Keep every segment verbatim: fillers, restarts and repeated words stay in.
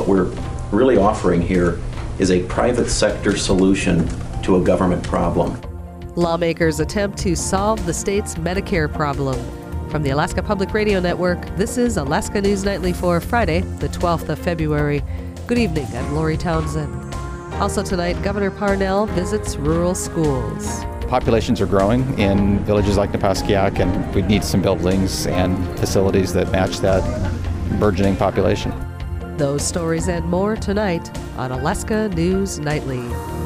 What we're really offering here is a private sector solution to a government problem. Lawmakers attempt to solve the state's Medicare problem. From the Alaska Public Radio Network, this is Alaska News Nightly for Friday, the twelfth of February. Good evening, I'm Lori Townsend. Also tonight, Governor Parnell visits rural schools. Populations are growing in villages like Napaskiak, and we need some buildings and facilities that match that burgeoning population. Those stories and more tonight on Alaska News Nightly.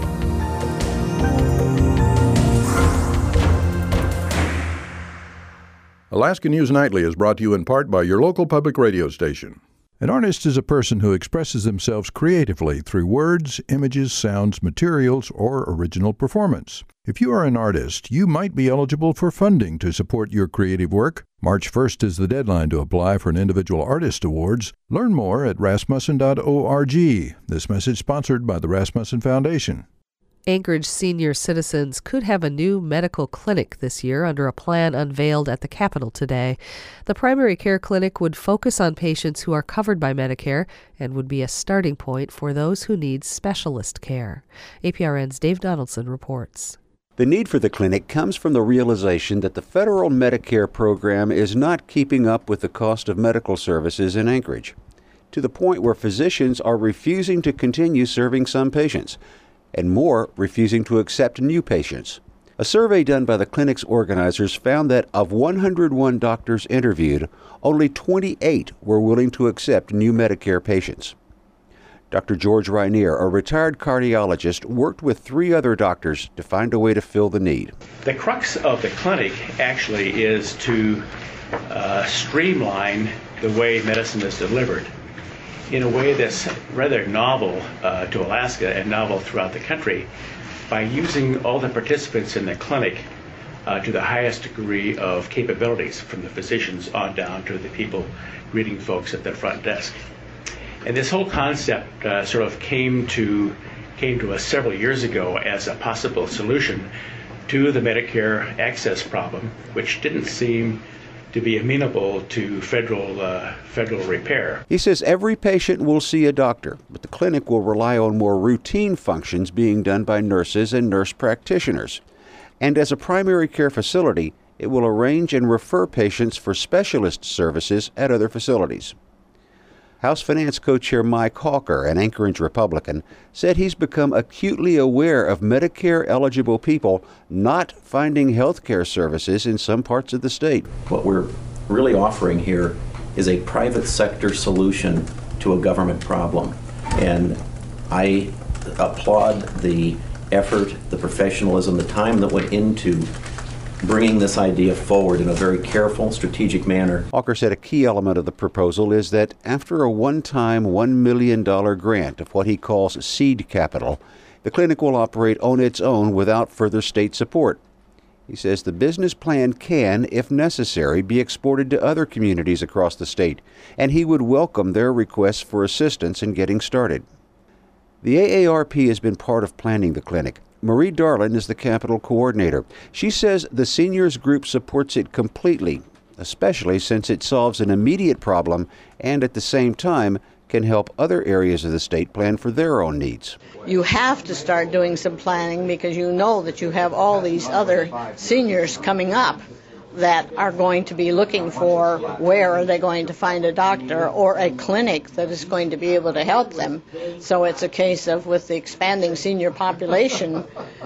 Alaska News Nightly is brought to you in part by your local public radio station. An artist is a person who expresses themselves creatively through words, images, sounds, materials, or original performance. If you are an artist, you might be eligible for funding to support your creative work. March first is the deadline to apply for an Individual Artist Awards. Learn more at rasmussen dot org. This message sponsored by the Rasmussen Foundation. Anchorage senior citizens could have a new medical clinic this year under a plan unveiled at the Capitol today. The primary care clinic would focus on patients who are covered by Medicare and would be a starting point for those who need specialist care. A P R N's Dave Donaldson reports. The need for the clinic comes from the realization that the federal Medicare program is not keeping up with the cost of medical services in Anchorage, to the point where physicians are refusing to continue serving some patients, and more refusing to accept new patients. A survey done by the clinic's organizers found that of one hundred one doctors interviewed, only twenty-eight were willing to accept new Medicare patients. Doctor George Rainier, a retired cardiologist, worked with three other doctors to find a way to fill the need. The crux of the clinic actually is to uh, streamline the way medicine is delivered in a way that's rather novel uh, to Alaska and novel throughout the country, by using all the participants in the clinic uh, to the highest degree of capabilities, from the physicians on down to the people greeting folks at the front desk. And this whole concept uh, sort of came to came to us several years ago as a possible solution to the Medicare access problem, which didn't seem to be amenable to federal uh, federal repair. He says every patient will see a doctor, but the clinic will rely on more routine functions being done by nurses and nurse practitioners. And as a primary care facility, it will arrange and refer patients for specialist services at other facilities. House Finance Co-Chair Mike Hawker, an Anchorage Republican, said he's become acutely aware of Medicare-eligible people not finding health care services in some parts of the state. What we're really offering here is a private sector solution to a government problem. And I applaud the effort, the professionalism, the time that went into bringing this idea forward in a very careful, strategic manner. Hawker said a key element of the proposal is that after a one-time one million dollars grant of what he calls seed capital, the clinic will operate on its own without further state support. He says the business plan can, if necessary, be exported to other communities across the state, and he would welcome their requests for assistance in getting started. The A A R P has been part of planning the clinic. Marie Darlin is the Capitol coordinator. She says the seniors group supports it completely, especially since it solves an immediate problem and at the same time can help other areas of the state plan for their own needs. You have to start doing some planning because you know that you have all these other seniors coming up that are going to be looking for where are they going to find a doctor or a clinic that is going to be able to help them. So it's a case of, with the expanding senior population,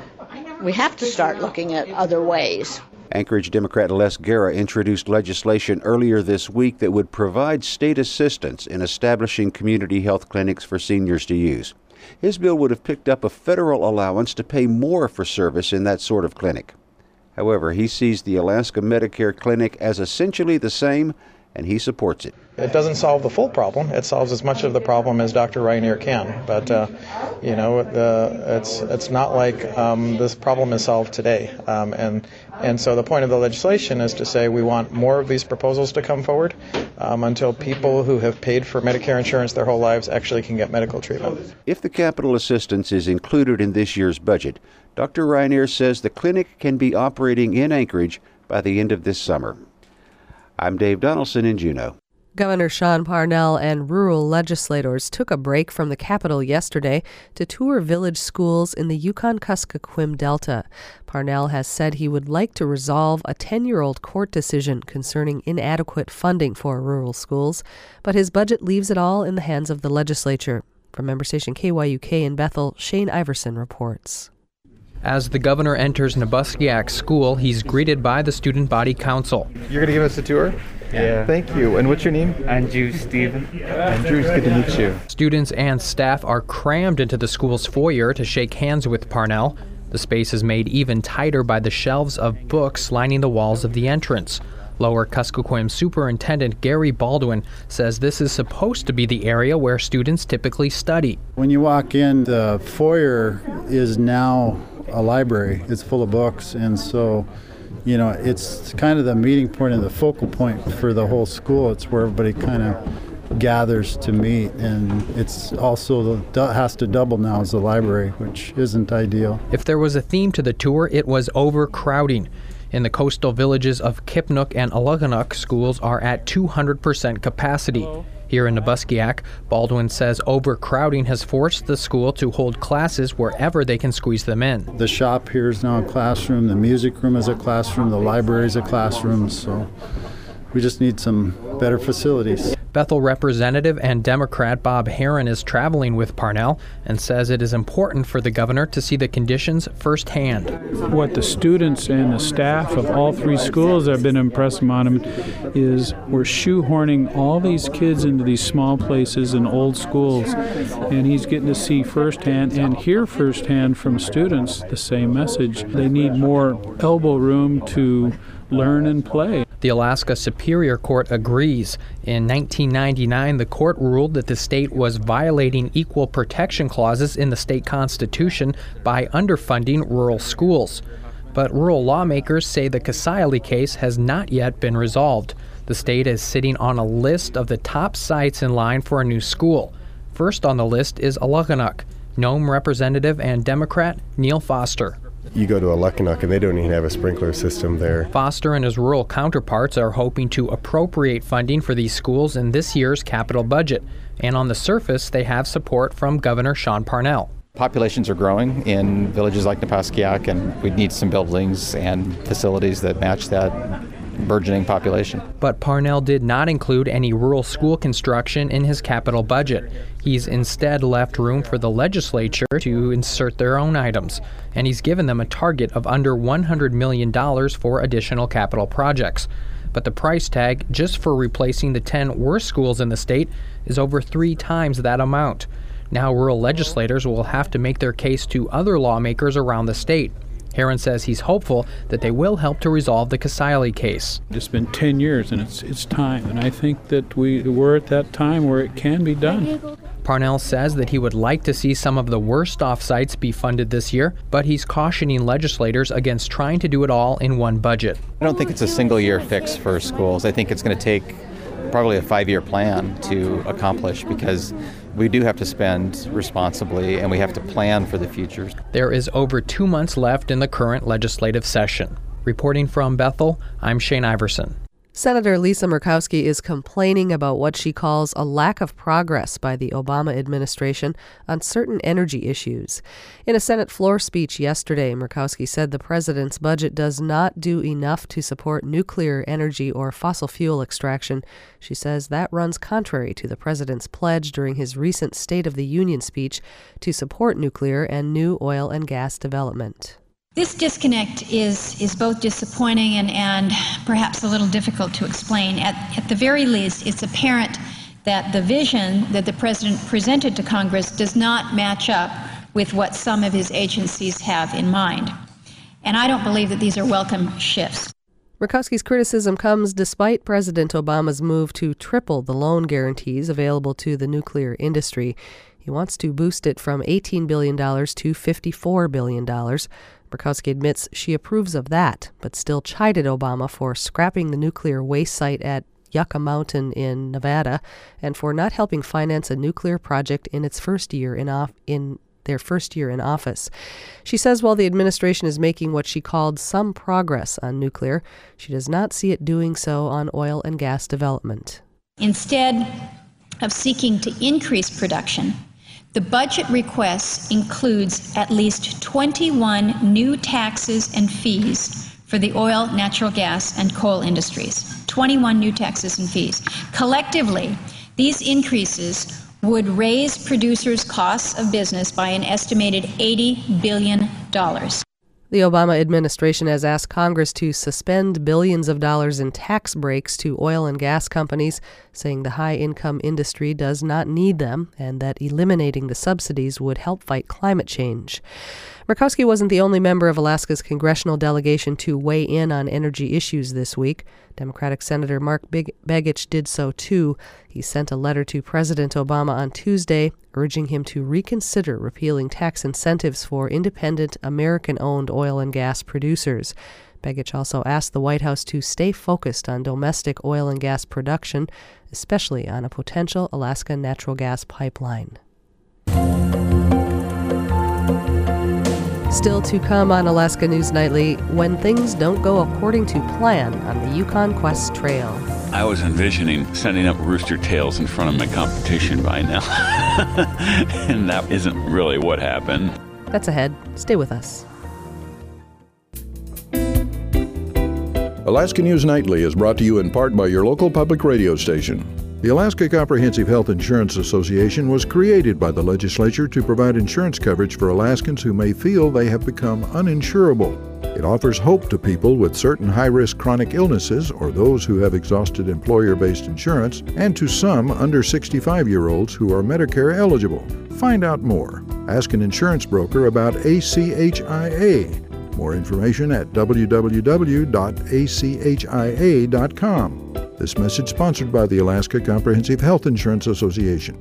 we have to start looking at other ways. Anchorage Democrat Les Guerra introduced legislation earlier this week that would provide state assistance in establishing community health clinics for seniors to use. His bill would have picked up a federal allowance to pay more for service in that sort of clinic. However, he sees the Alaska Medicare Clinic as essentially the same, and he supports it. It doesn't solve the full problem. It solves as much of the problem as Doctor Rainier can. But, uh, you know, the, it's it's not like um, this problem is solved today. Um, and and so the point of the legislation is to say we want more of these proposals to come forward um, until people who have paid for Medicare insurance their whole lives actually can get medical treatment. If the capital assistance is included in this year's budget, Doctor Rainier says the clinic can be operating in Anchorage by the end of this summer. I'm Dave Donaldson in Juneau. Governor Sean Parnell and rural legislators took a break from the Capitol yesterday to tour village schools in the Yukon-Kuskokwim Delta. Parnell has said he would like to resolve a ten-year-old court decision concerning inadequate funding for rural schools, but his budget leaves it all in the hands of the legislature. From member station K Y U K in Bethel, Shane Iverson reports. As the governor enters Nabuskiak School, he's greeted by the Student Body Council. You're going to give us a tour? Yeah. Thank you. And what's your name? Andrew Stephen. Andrew, it's good to meet you. Students and staff are crammed into the school's foyer to shake hands with Parnell. The space is made even tighter by the shelves of books lining the walls of the entrance. Lower Kuskokwim Superintendent Gary Baldwin says this is supposed to be the area where students typically study. When you walk in, the foyer is now a library. It's full of books, and so you know, it's kind of the meeting point and the focal point for the whole school. It's where everybody kind of gathers to meet, and it's also the, has to double now as a library, which isn't ideal. If there was a theme to the tour, it was overcrowding. In the coastal villages of Kipnuk and Aluganauk, schools are at two hundred percent capacity. Here in Nabuskiak, Baldwin says overcrowding has forced the school to hold classes wherever they can squeeze them in. The shop here is now a classroom, the music room is a classroom, the library is a classroom, so we just need some better facilities. Bethel Representative and Democrat Bob Herron is traveling with Parnell and says it is important for the governor to see the conditions firsthand. What the students and the staff of all three schools have been impressing on him is we're shoehorning all these kids into these small places and old schools, and he's getting to see firsthand and hear firsthand from students the same message. They need more elbow room to learn and play. The Alaska Superior Court agrees. In nineteen ninety-nine, the court ruled that the state was violating equal protection clauses in the state constitution by underfunding rural schools. But rural lawmakers say the Kasaili case has not yet been resolved. The state is sitting on a list of the top sites in line for a new school. First on the list is Aluganauk. Nome Representative and Democrat Neil Foster. You go to Aluganauk and they don't even have a sprinkler system there. Foster and his rural counterparts are hoping to appropriate funding for these schools in this year's capital budget. And on the surface, they have support from Governor Sean Parnell. Populations are growing in villages like Nabuskiak, and we need some buildings and facilities that match that burgeoning population. But Parnell did not include any rural school construction in his capital budget. He's instead left room for the legislature to insert their own items, and he's given them a target of under one hundred million dollars for additional capital projects. But the price tag just for replacing the ten worst schools in the state is over three times that amount. Now rural legislators will have to make their case to other lawmakers around the state. Herron says he's hopeful that they will help to resolve the Kasaili case. It's been ten years, and it's it's time, and I think that we, we're at that time where it can be done. Parnell says that he would like to see some of the worst-off sites be funded this year, but he's cautioning legislators against trying to do it all in one budget. I don't think it's a single-year fix for schools. I think it's going to take probably a five-year plan to accomplish, because we do have to spend responsibly and we have to plan for the future. There is over two months left in the current legislative session. Reporting from Bethel, I'm Shane Iverson. Senator Lisa Murkowski is complaining about what she calls a lack of progress by the Obama administration on certain energy issues. In a Senate floor speech yesterday, Murkowski said the president's budget does not do enough to support nuclear energy or fossil fuel extraction. She says that runs contrary to the president's pledge during his recent State of the Union speech to support nuclear and new oil and gas development. This disconnect is, is both disappointing and, and perhaps a little difficult to explain. At, at the very least, it's apparent that the vision that the President presented to Congress does not match up with what some of his agencies have in mind. And I don't believe that these are welcome shifts. Murkowski's criticism comes despite President Obama's move to triple the loan guarantees available to the nuclear industry. He wants to boost it from eighteen billion dollars to fifty-four billion dollars. Murkowski admits she approves of that, but still chided Obama for scrapping the nuclear waste site at Yucca Mountain in Nevada and for not helping finance a nuclear project in its first year in, off- in their first year in office. She says while the administration is making what she called some progress on nuclear, she does not see it doing so on oil and gas development. Instead of seeking to increase production, the budget request includes at least twenty-one new taxes and fees for the oil, natural gas, and coal industries. twenty-one new taxes and fees. Collectively, these increases would raise producers' costs of business by an estimated eighty billion dollars. The Obama administration has asked Congress to suspend billions of dollars in tax breaks to oil and gas companies, saying the high-income industry does not need them and that eliminating the subsidies would help fight climate change. Murkowski wasn't the only member of Alaska's congressional delegation to weigh in on energy issues this week. Democratic Senator Mark Begich did so too. He sent a letter to President Obama on Tuesday urging him to reconsider repealing tax incentives for independent American-owned oil and gas producers. Begich also asked the White House to stay focused on domestic oil and gas production, especially on a potential Alaska natural gas pipeline. Still to come on Alaska News Nightly, when things don't go according to plan on the Yukon Quest Trail. I was envisioning sending up rooster tails in front of my competition by now. And that isn't really what happened. That's ahead. Stay with us. Alaska News Nightly is brought to you in part by your local public radio station. The Alaska Comprehensive Health Insurance Association was created by the legislature to provide insurance coverage for Alaskans who may feel they have become uninsurable. It offers hope to people with certain high-risk chronic illnesses or those who have exhausted employer-based insurance, and to some under sixty-five-year-olds who are Medicare eligible. Find out more. Ask an insurance broker about A C H I A. More information at w w w dot a c h i a dot com. This message sponsored by the Alaska Comprehensive Health Insurance Association.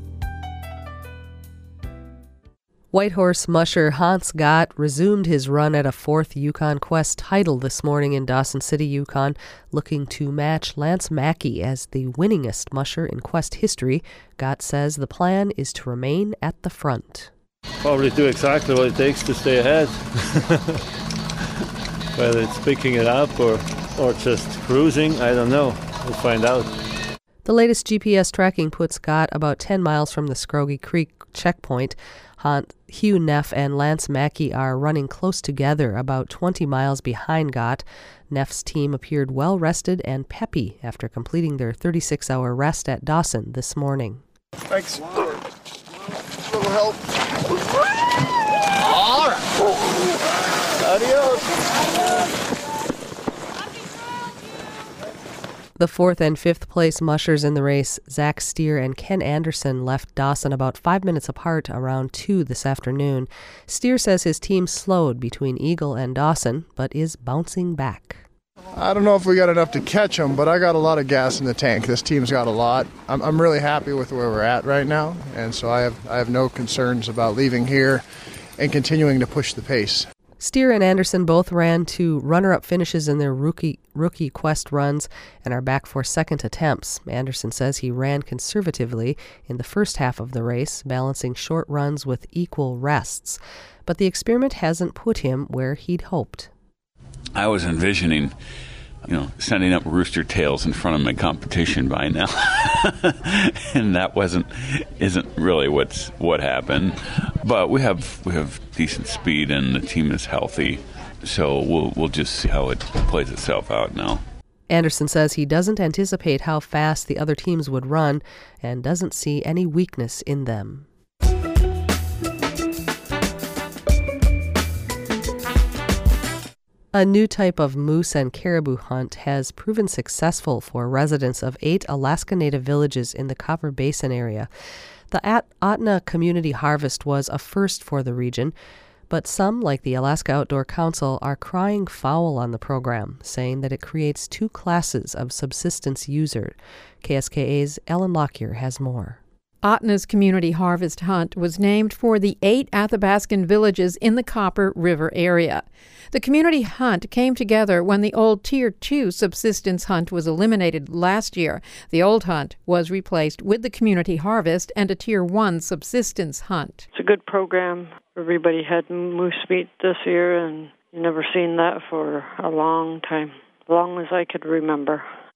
Whitehorse musher Hans Gott resumed his run at a fourth Yukon Quest title this morning in Dawson City, Yukon, looking to match Lance Mackey as the winningest musher in Quest history. Gott says the plan is to remain at the front. Probably do exactly what it takes to stay ahead. Whether it's picking it up or, or just cruising, I don't know. We'll find out. The latest G P S tracking puts Gott about ten miles from the Scroggie Creek checkpoint. Hugh Neff and Lance Mackey are running close together, about twenty miles behind Gott. Neff's team appeared well-rested and peppy after completing their thirty-six hour rest at Dawson this morning. Thanks. A little help. All right. Adios. The fourth and fifth place mushers in the race, Zach Steer and Ken Anderson, left Dawson about five minutes apart around two this afternoon. Steer says his team slowed between Eagle and Dawson, but is bouncing back. I don't know if we got enough to catch them, but I got a lot of gas in the tank. This team's got a lot. I'm, I'm really happy with where we're at right now, and so I have I have no concerns about leaving here and continuing to push the pace. Steer and Anderson both ran two runner-up finishes in their rookie rookie Quest runs and are back for second attempts. Anderson says he ran conservatively in the first half of the race, balancing short runs with equal rests. But the experiment hasn't put him where he'd hoped. I was envisioning, you know, sending up rooster tails in front of my competition by now. And that wasn't isn't really what's what happened. But we have we have decent speed and the team is healthy. So we'll we'll just see how it plays itself out now. Anderson says he doesn't anticipate how fast the other teams would run and doesn't see any weakness in them. A new type of moose and caribou hunt has proven successful for residents of eight Alaska Native villages in the Copper Basin area. The At- Atna Community Harvest was a first for the region, but some, like the Alaska Outdoor Council, are crying foul on the program, saying that it creates two classes of subsistence user. K S K A's Ellen Lockyer has more. Atna's Community Harvest Hunt was named for the eight Athabascan villages in the Copper River area. The community hunt came together when the old Tier two subsistence hunt was eliminated last year. The old hunt was replaced with the community harvest and a Tier one subsistence hunt. It's a good program. Everybody had moose meat this year, and never seen that for a long time, as long as I could remember.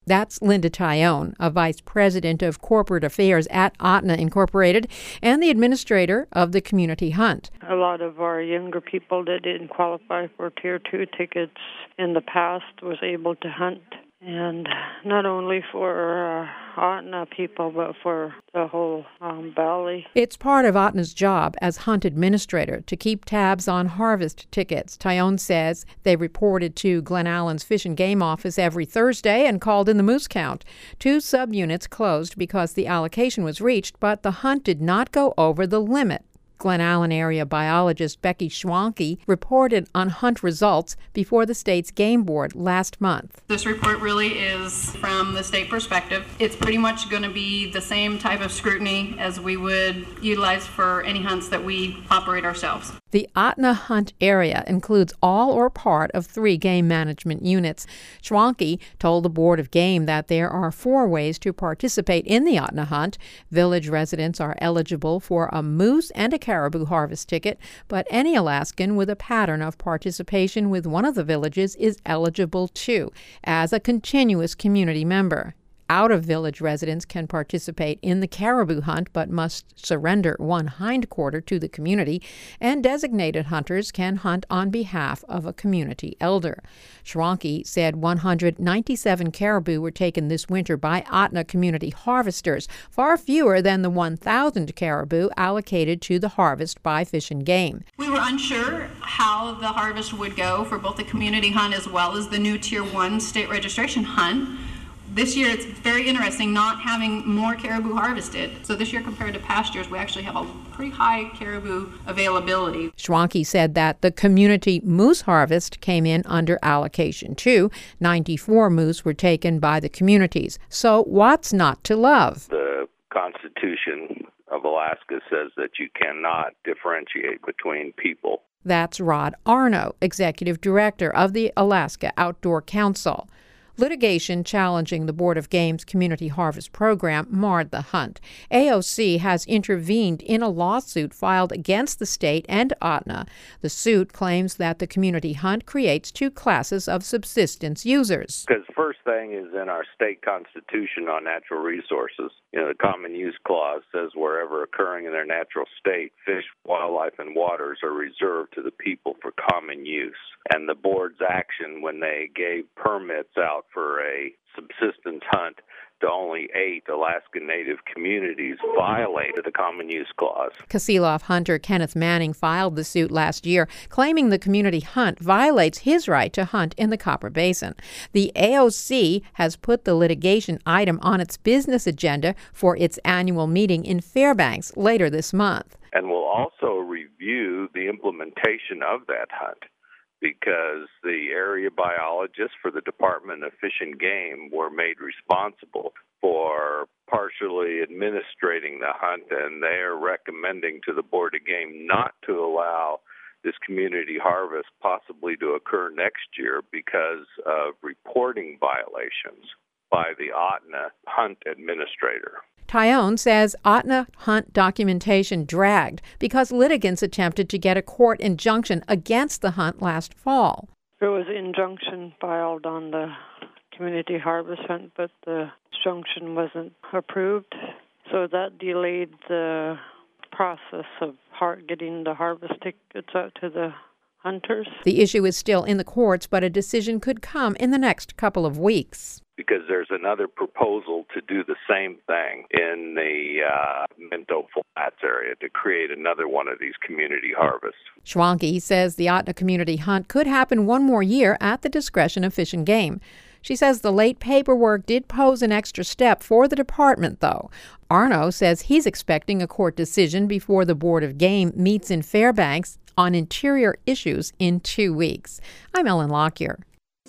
That's Linda Tyone, a vice president of corporate affairs at Ahtna Incorporated and the administrator of the community hunt. A lot of our younger people that didn't qualify for Tier two tickets in the past was able to hunt. And not only for uh, Ahtna people, but for the whole um, valley. It's part of Ahtna's job as hunt administrator to keep tabs on harvest tickets. Tyone says they reported to Glen Allen's Fish and Game office every Thursday and called in the moose count. Two subunits closed because the allocation was reached, but the hunt did not go over the limit. Glen Allen area biologist Becky Schwanke reported on hunt results before the state's game board last month. This report really is from the state perspective. It's pretty much going to be the same type of scrutiny as we would utilize for any hunts that we operate ourselves. The Ahtna hunt area includes all or part of three game management units. Schwanke told the Board of Game that there are four ways to participate in the Ahtna hunt. Village residents are eligible for a moose and a caribou harvest ticket, but any Alaskan with a pattern of participation with one of the villages is eligible too, as a continuous community member. Out-of-village residents can participate in the caribou hunt but must surrender one hindquarter to the community, and designated hunters can hunt on behalf of a community elder. Schwanke said one hundred ninety-seven caribou were taken this winter by Ahtna community harvesters, far fewer than the one thousand caribou allocated to the harvest by Fish and Game. We were unsure how the harvest would go for both the community hunt as well as the new Tier one state registration hunt. This year, it's very interesting not having more caribou harvested. So this year, compared to past years, we actually have a pretty high caribou availability. Schwanke said that the community moose harvest came in under allocation, too. ninety-four moose were taken by the communities. So what's not to love? The Constitution of Alaska says that you cannot differentiate between people. That's Rod Arno, executive director of the Alaska Outdoor Council. Litigation challenging the Board of Game's community harvest program marred the hunt. A O C has intervened in a lawsuit filed against the state and Ahtna. The suit claims that the community hunt creates two classes of subsistence users. Because first thing is in our state constitution on natural resources. You know, the Common Use Clause says wherever occurring in their natural state, fish, wildlife, and waters are reserved to the people for common use. And the board's action when they gave permits out for a subsistence hunt to only eight Alaskan Native communities violated the Common Use Clause. Kasilof hunter Kenneth Manning filed the suit last year, claiming the community hunt violates his right to hunt in the Copper Basin. The A O C has put the litigation item on its business agenda for its annual meeting in Fairbanks later this month. And we'll also review the implementation of that hunt, because the area biologists for the Department of Fish and Game were made responsible for partially administrating the hunt, and they are recommending to the Board of Game not to allow this community harvest possibly to occur next year because of reporting violations by the Ahtna hunt administrator. Tyone says Ahtna hunt documentation dragged because litigants attempted to get a court injunction against the hunt last fall. There was an injunction filed on the community harvest hunt, but the injunction wasn't approved, so that delayed the process of getting the harvest tickets out to the hunters. The issue is still in the courts, but a decision could come in the next couple of weeks. Because there's another proposal to do the same thing in the uh, Minto Flats area to create another one of these community harvests. Schwanke says the Ahtna community hunt could happen one more year at the discretion of Fish and Game. She says the late paperwork did pose an extra step for the department, though. Arno says he's expecting a court decision before the Board of Game meets in Fairbanks on interior issues in two weeks. I'm Ellen Lockyer.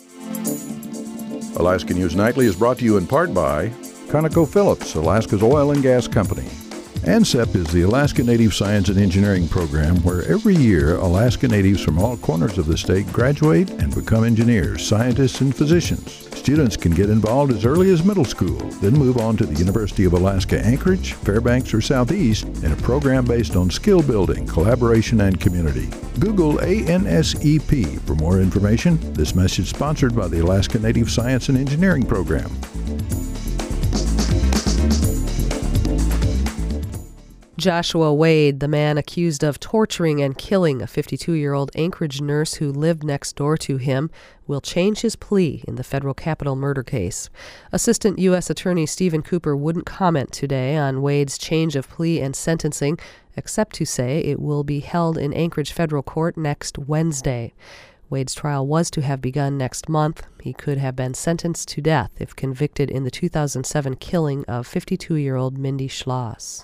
Alaska News Nightly is brought to you in part by ConocoPhillips, Alaska's oil and gas company. ANSEP is the Alaska Native Science and Engineering program where every year Alaska Natives from all corners of the state graduate and become engineers, scientists, and physicians. Students can get involved as early as middle school, then move on to the University of Alaska Anchorage, Fairbanks, or Southeast in a program based on skill building, collaboration, and community. Google A N S E P for more information. This message sponsored by the Alaska Native Science and Engineering program. Joshua Wade, the man accused of torturing and killing a fifty-two-year-old Anchorage nurse who lived next door to him, will change his plea in the federal capital murder case. Assistant U S Attorney Stephen Cooper wouldn't comment today on Wade's change of plea and sentencing, except to say it will be held in Anchorage federal court next Wednesday. Wade's trial was to have begun next month. He could have been sentenced to death if convicted in the two thousand seven killing of fifty-two-year-old Mindy Schloss.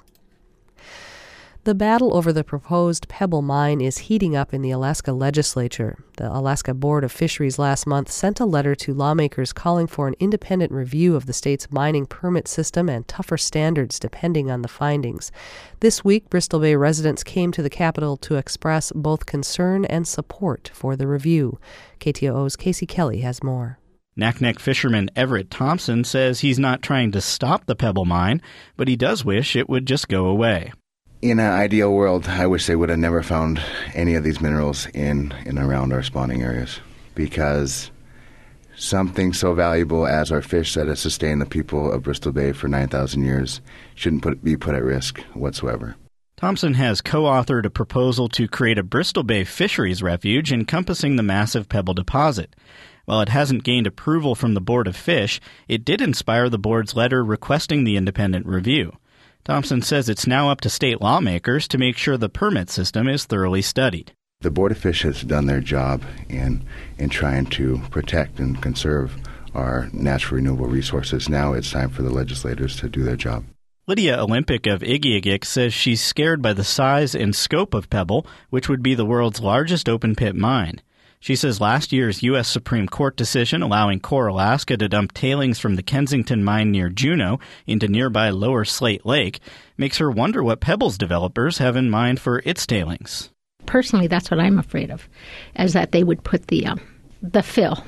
The battle over the proposed Pebble mine is heating up in the Alaska legislature. The Alaska Board of Fisheries last month sent a letter to lawmakers calling for an independent review of the state's mining permit system and tougher standards depending on the findings. This week, Bristol Bay residents came to the Capitol to express both concern and support for the review. K T O O's Casey Kelly has more. Naknek fisherman Everett Thompson says he's not trying to stop the Pebble mine, but he does wish it would just go away. In an ideal world, I wish they would have never found any of these minerals in and around our spawning areas, because something so valuable as our fish that has sustained the people of Bristol Bay for nine thousand years shouldn't put, be put at risk whatsoever. Thompson has co-authored a proposal to create a Bristol Bay fisheries refuge encompassing the massive Pebble deposit. While it hasn't gained approval from the Board of Fish, it did inspire the board's letter requesting the independent review. Thompson says it's now up to state lawmakers to make sure the permit system is thoroughly studied. The Board of Fish has done their job in, in trying to protect and conserve our natural renewable resources. Now it's time for the legislators to do their job. Lydia Olympic of Igiugig says she's scared by the size and scope of Pebble, which would be the world's largest open-pit mine. She says last year's U S Supreme Court decision allowing Core Alaska to dump tailings from the Kensington mine near Juneau into nearby Lower Slate Lake makes her wonder what Pebble's developers have in mind for its tailings. Personally, that's what I'm afraid of, is that they would put the um, the fill,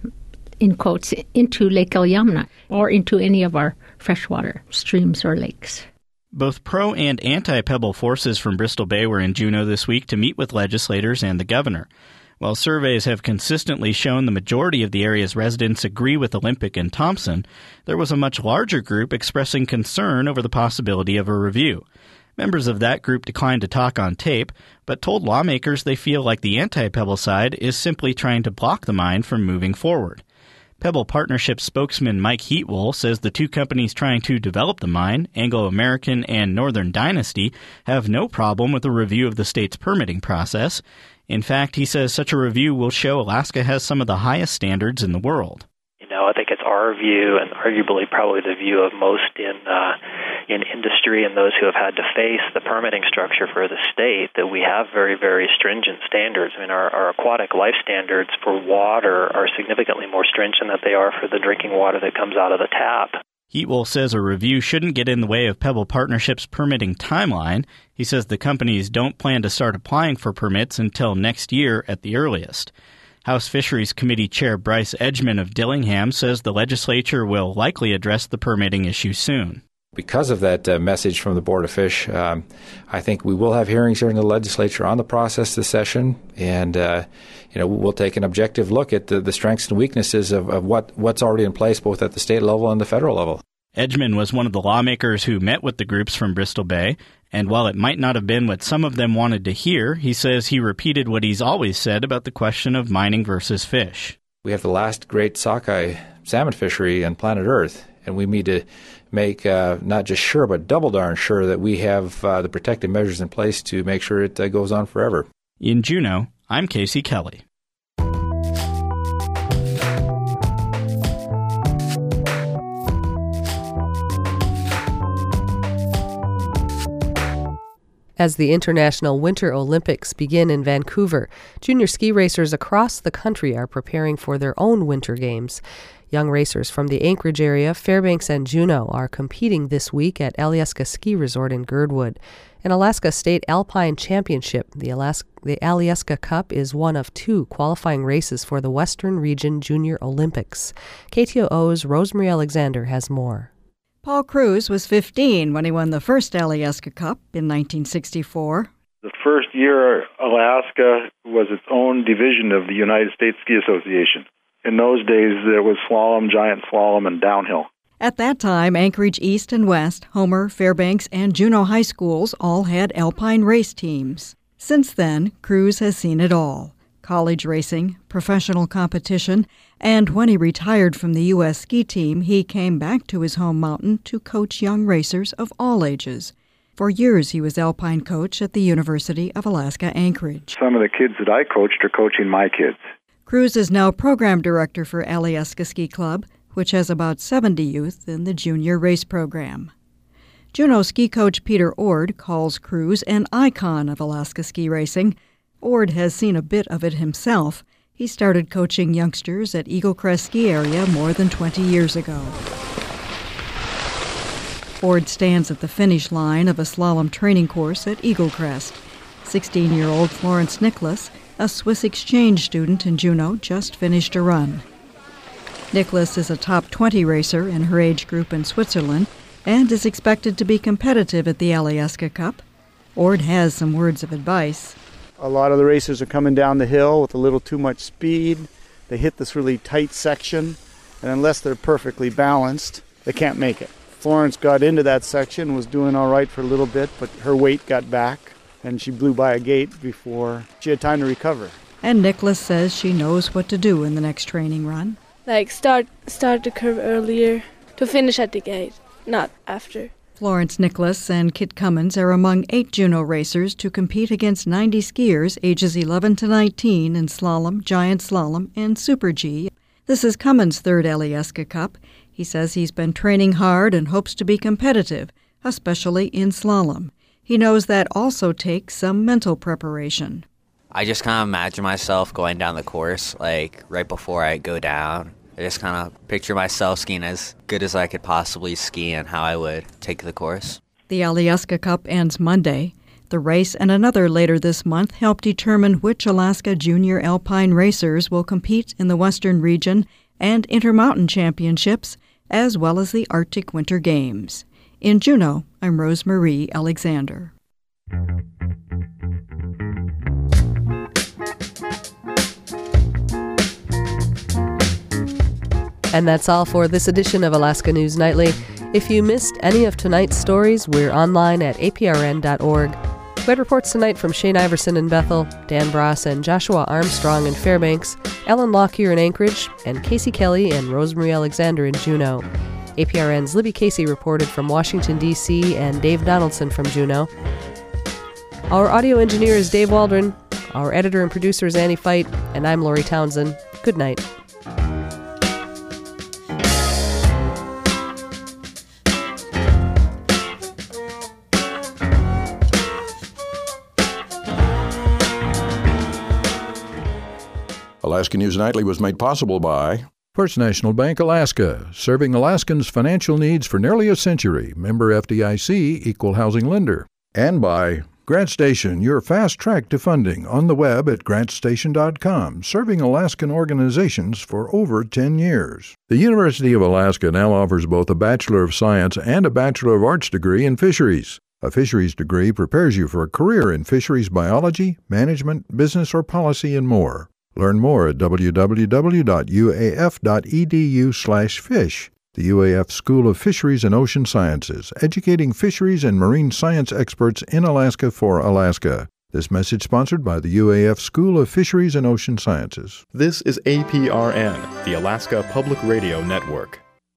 in quotes, into Lake Iliamna or into any of our freshwater streams or lakes. Both pro- and anti-Pebble forces from Bristol Bay were in Juneau this week to meet with legislators and the governor. While surveys have consistently shown the majority of the area's residents agree with Olympic and Thompson, there was a much larger group expressing concern over the possibility of a review. Members of that group declined to talk on tape, but told lawmakers they feel like the anti-Pebble side is simply trying to block the mine from moving forward. Pebble Partnership spokesman Mike Heatwell says the two companies trying to develop the mine, Anglo American and Northern Dynasty, have no problem with a review of the state's permitting process. In fact, he says such a review will show Alaska has some of the highest standards in the world. You know, I think it's our view, and arguably probably the view of most in uh, in industry and those who have had to face the permitting structure for the state, that we have very, very stringent standards. I mean, our, our aquatic life standards for water are significantly more stringent than they are for the drinking water that comes out of the tap. Heatwell says a review shouldn't get in the way of Pebble Partnership's permitting timeline. He says the companies don't plan to start applying for permits until next year at the earliest. House Fisheries Committee Chair Bryce Edgman of Dillingham says the legislature will likely address the permitting issue soon. Because of that uh, message from the Board of Fish, um, I think we will have hearings here in the legislature on the process this session, and uh, you know we'll take an objective look at the, the strengths and weaknesses of, of what, what's already in place both at the state level and the federal level. Edgman was one of the lawmakers who met with the groups from Bristol Bay, and while it might not have been what some of them wanted to hear, he says he repeated what he's always said about the question of mining versus fish. We have the last great sockeye salmon fishery on planet Earth, and we need to make uh, not just sure, but double darn sure that we have uh, the protective measures in place to make sure it uh, goes on forever. In Juneau, I'm Casey Kelly. As the International Winter Olympics begin in Vancouver, junior ski racers across the country are preparing for their own winter games. Young racers from the Anchorage area, Fairbanks, and Juneau are competing this week at Alyeska Ski Resort in Girdwood. An Alaska State Alpine Championship, the, Alaska, the Alyeska Cup, is one of two qualifying races for the Western Region Junior Olympics. K T O O's Rosemary Alexander has more. Paul Cruz was fifteen when he won the first Alyeska Cup in nineteen sixty-four. The first year, Alaska was its own division of the United States Ski Association. In those days, there was slalom, giant slalom, and downhill. At that time, Anchorage East and West, Homer, Fairbanks, and Juneau high schools all had alpine race teams. Since then, Cruz has seen it all: college racing, professional competition, and when he retired from the U S ski team, he came back to his home mountain to coach young racers of all ages. For years, he was alpine coach at the University of Alaska Anchorage. Some of the kids that I coached are coaching my kids. Cruz is now program director for Alyeska Ski Club, which has about seventy youth in the junior race program. Juneau ski coach Peter Ord calls Cruz an icon of Alaska ski racing. Ord has seen a bit of it himself. He started coaching youngsters at Eagle Crest Ski Area more than twenty years ago. Ord stands at the finish line of a slalom training course at Eagle Crest. sixteen-year-old Florence Nicholas, a Swiss exchange student in Juneau, just finished a run. Nicholas is a top twenty racer in her age group in Switzerland and is expected to be competitive at the Alyeska Cup. Ord has some words of advice. A lot of the racers are coming down the hill with a little too much speed. They hit this really tight section, and unless they're perfectly balanced, they can't make it. Florence got into that section, was doing all right for a little bit, but her weight got back, and she blew by a gate before she had time to recover. And Nicholas says she knows what to do in the next training run. Like start start the curve earlier to finish at the gate, not after. Florence Nicholas and Kit Cummins are among eight Juneau racers to compete against ninety skiers ages eleven to nineteen in slalom, giant slalom, and Super G. This is Cummins' third Alyeska Cup. He says he's been training hard and hopes to be competitive, especially in slalom. He knows that also takes some mental preparation. I just kind of imagine myself going down the course, like, right before I go down. I just kind of picture myself skiing as good as I could possibly ski and how I would take the course. The Alyeska Cup ends Monday. The race and another later this month help determine which Alaska Junior Alpine racers will compete in the Western Region and Intermountain Championships, as well as the Arctic Winter Games. In Juneau, I'm Rosemarie Alexander. And that's all for this edition of Alaska News Nightly. If you missed any of tonight's stories, we're online at A P R N dot org. We had reports tonight from Shane Iverson in Bethel, Dan Bross and Joshua Armstrong in Fairbanks, Ellen Lockyer in Anchorage, and Casey Kelly and Rosemarie Alexander in Juneau. A P R N's Libby Casey reported from Washington, D C, and Dave Donaldson from Juneau. Our audio engineer is Dave Waldron. Our editor and producer is Annie Fight, and I'm Lori Townsend. Good night. Alaska News Nightly was made possible by First National Bank Alaska, serving Alaskans' financial needs for nearly a century. Member F D I C, Equal Housing Lender. And by Grant Station, your fast track to funding on the web at grant station dot com, serving Alaskan organizations for over ten years. The University of Alaska now offers both a Bachelor of Science and a Bachelor of Arts degree in fisheries. A fisheries degree prepares you for a career in fisheries biology, management, business, or policy, and more. Learn more at w w w dot u a f dot e d u slash fish. The U A F School of Fisheries and Ocean Sciences, educating fisheries and marine science experts in Alaska for Alaska. This message sponsored by the U A F School of Fisheries and Ocean Sciences. This is A P R N, the Alaska Public Radio Network.